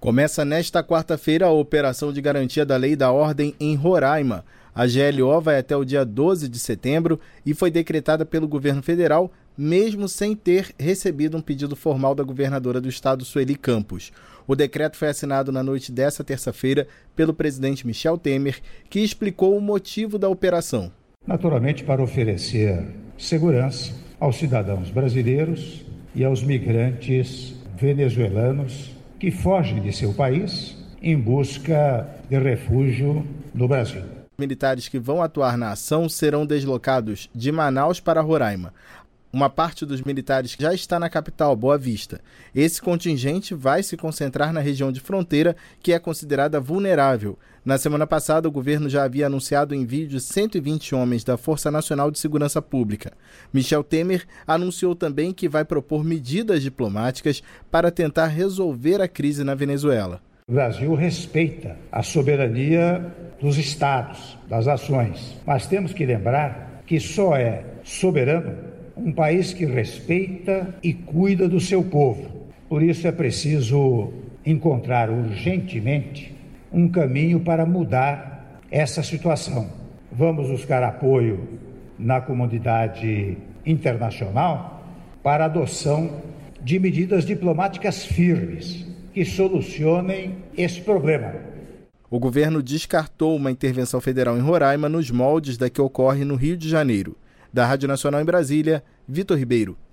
Começa nesta quarta-feira a operação de garantia da lei e da ordem em Roraima. A GLO vai até o dia 12 de setembro e foi decretada pelo governo federal, mesmo sem ter recebido um pedido formal da governadora do estado, Sueli Campos. O decreto foi assinado na noite desta terça-feira pelo presidente Michel Temer, que explicou o motivo da operação. Naturalmente, para oferecer segurança aos cidadãos brasileiros e aos migrantes venezuelanos que fogem de seu país em busca de refúgio no Brasil. Militares que vão atuar na ação serão deslocados de Manaus para Roraima. Uma parte dos militares já está na capital, Boa Vista. Esse contingente vai se concentrar na região de fronteira, que é considerada vulnerável. Na semana passada, o governo já havia anunciado o envio de 120 homens da Força Nacional de Segurança Pública. Michel Temer anunciou também que vai propor medidas diplomáticas para tentar resolver a crise na Venezuela. O Brasil respeita a soberania dos estados, das nações, mas temos que lembrar que só é soberano um país que respeita e cuida do seu povo. Por isso é preciso encontrar urgentemente um caminho para mudar essa situação. Vamos buscar apoio na comunidade internacional para a adoção de medidas diplomáticas firmes que solucionem esse problema. O governo descartou uma intervenção federal em Roraima nos moldes da que ocorre no Rio de Janeiro. Da Rádio Nacional em Brasília, Vitor Ribeiro.